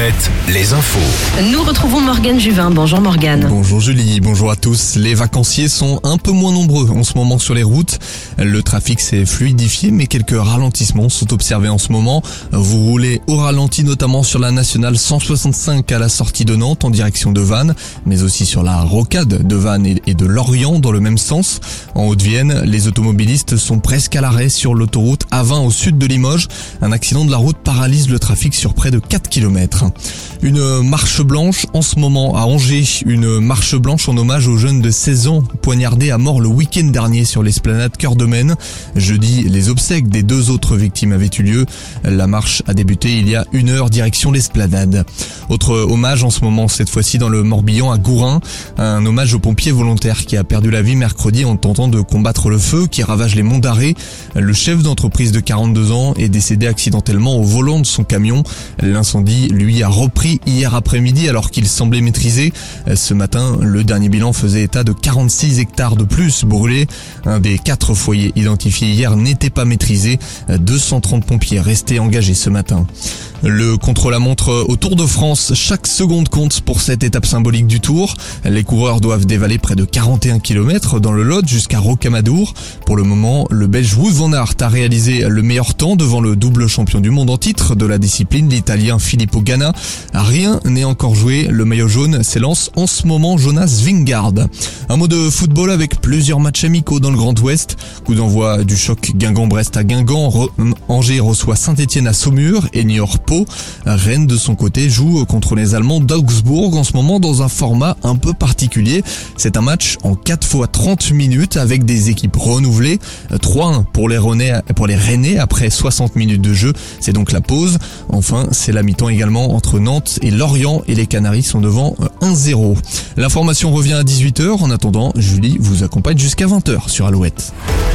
Alouette, les infos. Nous retrouvons Morgane Juvin. Bonjour Morgane. Bonjour Julie, bonjour à tous. Les vacanciers sont un peu moins nombreux en ce moment sur les routes. Le trafic s'est fluidifié, mais quelques ralentissements sont observés en ce moment. Vous roulez au ralenti, notamment sur la nationale 165 à la sortie de Nantes en direction de Vannes, mais aussi sur la rocade de Vannes et de Lorient dans le même sens. En Haute-Vienne, les automobilistes sont presque à l'arrêt sur l'autoroute A20 au sud de Limoges. Un accident de la route paralyse le trafic sur près de 4 km. Une marche blanche en ce moment à Angers, une marche blanche en hommage aux jeunes de 16 ans poignardés à mort le week-end dernier sur l'esplanade Cœur de Maine. Jeudi, les obsèques des 2 autres victimes avaient eu lieu. La marche a débuté il y a 1 heure direction l'esplanade. Autre hommage en ce moment, cette fois-ci dans le Morbihan à Gourin, un hommage au pompier volontaire qui a perdu la vie mercredi en tentant de combattre le feu qui ravage les monts d'Arrée. Le chef d'entreprise de 42 ans est décédé accidentellement au volant de son camion. L'incendie, lui, a repris hier après-midi alors qu'il semblait maîtrisé. Ce matin, le dernier bilan faisait état de 46 hectares de plus brûlés. Un des 4 foyers identifiés hier n'était pas maîtrisé. 230 pompiers restaient engagés ce matin. Le contre-la-montre au Tour de France, chaque seconde compte pour cette étape symbolique du Tour. Les coureurs doivent dévaler près de 41 km dans le Lot jusqu'à Rocamadour. Pour le moment, le Belge Wout van Aert a réalisé le meilleur temps devant le double champion du monde en titre de la discipline, l'Italien Filippo Ganna. Rien n'est encore joué, le maillot jaune s'élance en ce moment Jonas Vingegaard. Un mot de football avec plusieurs matchs amicaux dans le Grand Ouest. Coup d'envoi du choc Guingamp-Brest à Guingamp, Angers reçoit Saint-Etienne à Saumur et Niort-Pau. Rennes de son côté joue contre les Allemands d'Augsbourg en ce moment dans un format un peu particulier. C'est un match en 4 fois 30 minutes avec des équipes renouvelées. 3-1 pour les Rennais après 60 minutes de jeu. C'est donc la pause. Enfin, c'est la mi-temps également entre Nantes et Lorient et les Canaries sont devant 1-0. L'information revient à 18h. En attendant, Julie vous accompagne jusqu'à 20h sur Alouette.